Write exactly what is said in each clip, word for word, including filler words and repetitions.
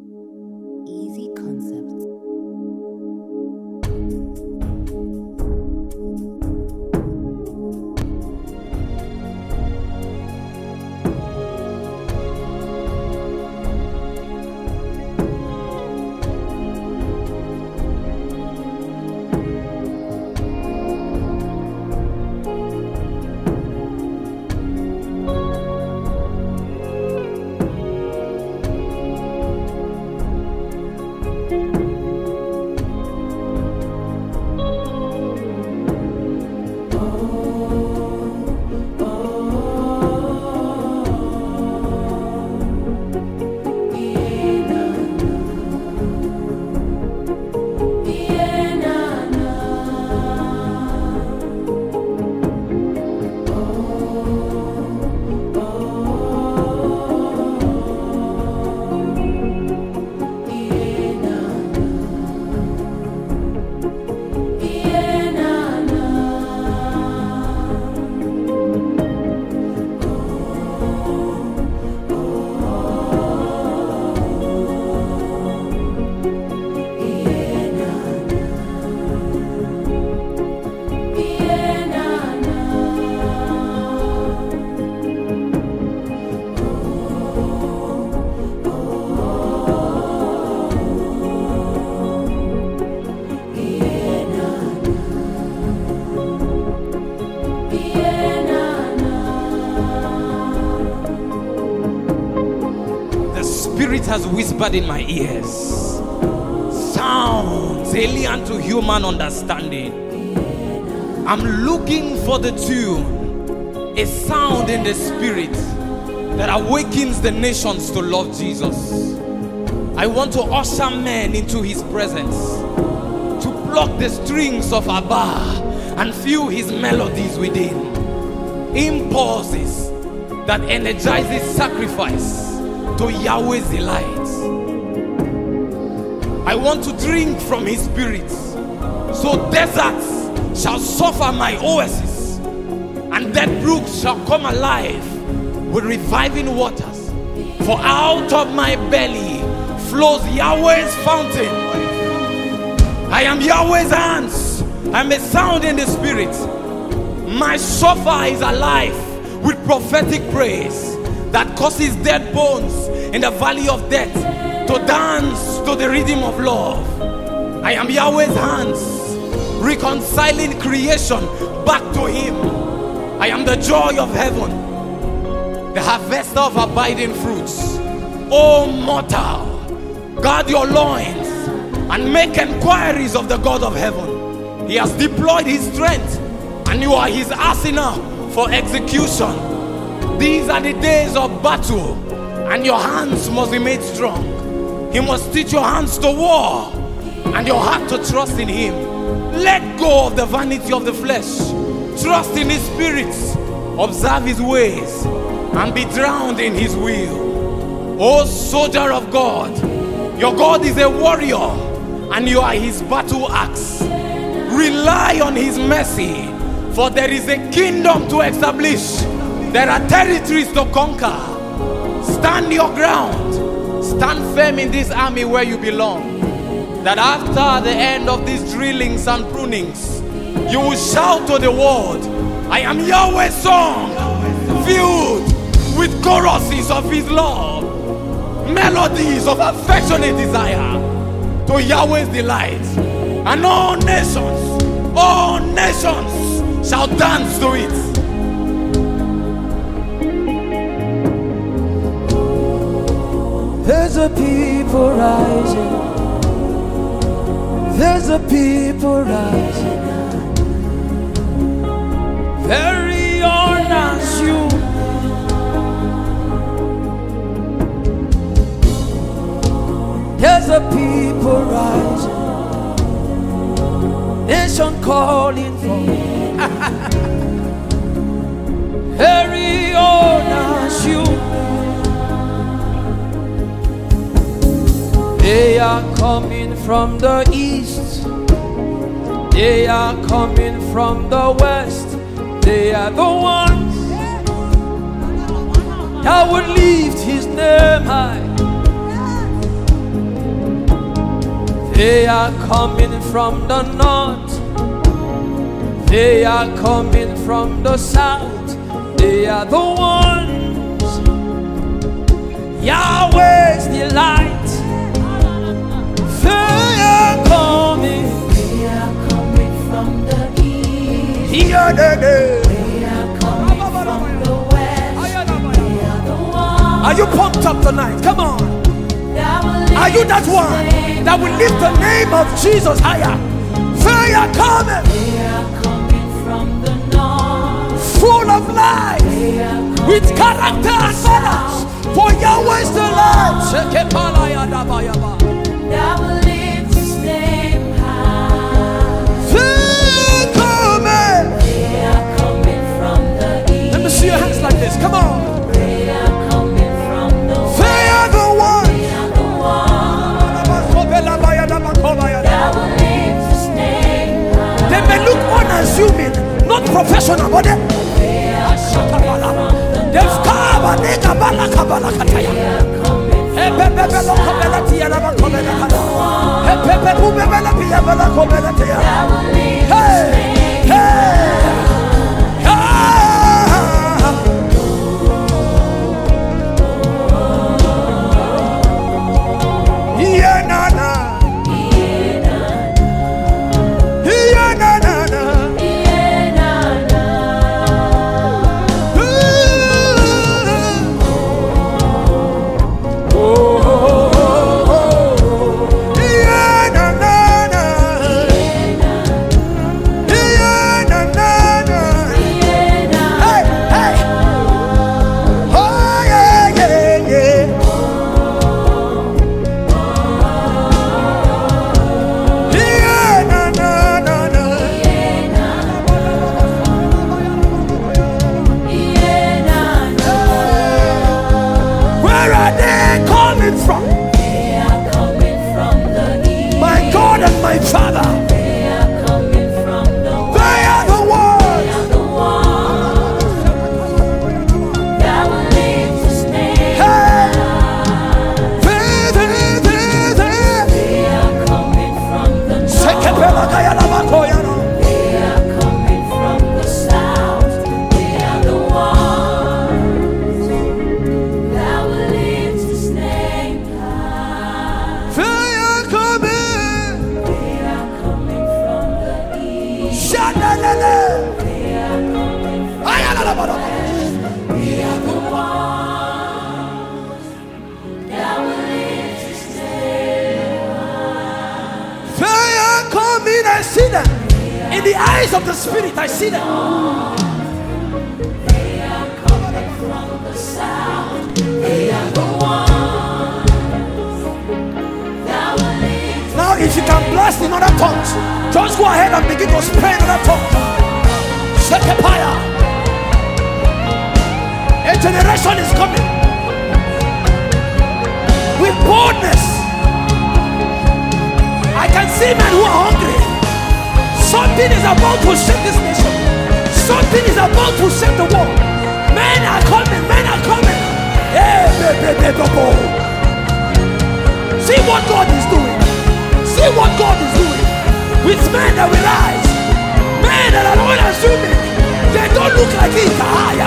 Easy Concepts. Has whispered in my ears sounds alien to human understanding. I'm looking for the tune, a sound in the spirit that awakens the nations to love Jesus. I want to usher men into his presence, to pluck the strings of Abba and feel his melodies within, impulses that energizes sacrifice to Yahweh's delight. I want to drink from his spirit, so deserts shall suffer my oasis, and dead brooks shall come alive with reviving waters. For out of my belly flows Yahweh's fountain. I am Yahweh's hands. I'm a sound in the spirit. My shofar is alive with prophetic praise that causes dead bones in the valley of death to dance to the rhythm of love. I am Yahweh's hands, reconciling creation back to him. I am the joy of heaven, the harvester of abiding fruits. O mortal, guard your loins and make inquiries of the God of heaven. He has deployed his strength, and you are his arsenal for execution. These are the days of battle, and your hands must be made strong. He must teach your hands to war and your heart to trust in him. Let go of the vanity of the flesh. Trust in his spirit. Observe his ways and be drowned in his will. O soldier of God, your God is a warrior and you are his battle axe. Rely on his mercy, for there is a kingdom to establish. There are territories to conquer. Stand your ground. Stand firm in this army where you belong. That after the end of these drillings and prunings, you will shout to the world, I am Yahweh's song, filled with choruses of his love, melodies of affectionate desire to Yahweh's delight. And all nations, all nations shall dance to it. There's a people rising. There's a people rising. Very honest you. There's a people rising. Nation calling for. Very honest you. They are coming from the east. They are coming from the west. They are the ones that would lift his name high. They are coming from the north. They are coming from the south. They are the ones Yahweh's delight. They are coming. They are coming from the east. Here they They are coming from the west. They are the ones. Are you pumped up tonight? Come on. Are you that one that will lift the name of Jesus higher? They are coming. They are coming from the north. Full of life, with character and manners, for Yahweh's delight. That will lift His name high. They coming. They are coming from the east. Let me see your hands like this. Come on. They are coming from the west. They are the ones. They are the ones. That will lift His name high. They may look unassuming, not professional, but they, They are coming from the they've come and they are coming. They are coming from the Hey, hey, yeah, na na, yeah, na na na. My Father, They are coming from the west. they are the ones. They are the ones that will lift His name Hey, high. they, they, they, they. They are coming from the north. Sekepelakayalabakoyano. They are coming from the south. They are the ones that will lift His name high. They are coming. They are coming from the east. Shadalele. They are coming from Ayalalabalaba. They are the ones that will lift His name high. They are coming. I see them. In the eyes of the Spirit, I see them. They are coming from the south. They are the ones that will lift. Now, if you can blast in other tongues, just go ahead and begin to spray in other tongues. Shekepaya. A generation is coming with boldness. I can see men who are hungry. Something is about to shake this nation. Something is about to shake the world. Men are coming. Men are coming. Hey, baby, baby, baby. See what God is doing. See what God is doing with men that will rise. Men that are unassuming. They don't look like it. Higher.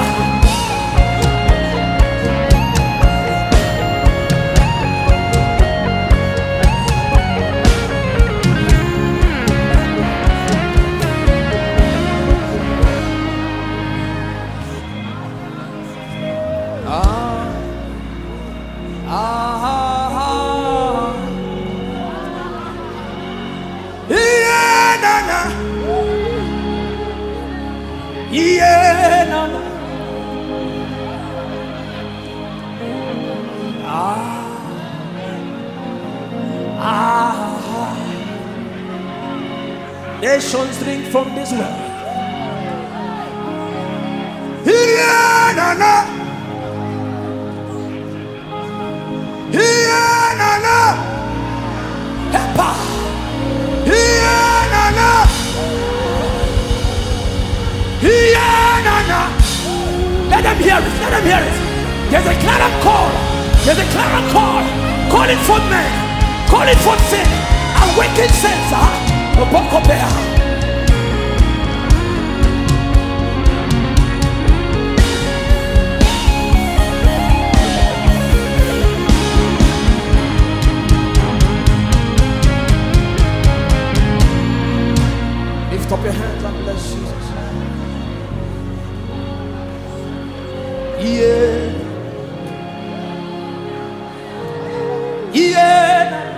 Yeah, no, no. Ah, ah. Nations drink from this well. Yeah, no, no. Yeah, no, no. Hepa. Yeah, no, no. Yeah, no, no. Let them hear it. Let them hear it. There's a clarion call. There's a clarion call. Call it for men. Call it for sin. Awaken sense, ah, Boko Bear. Lift up your hands and bless Jesus. Yeah. Yeah.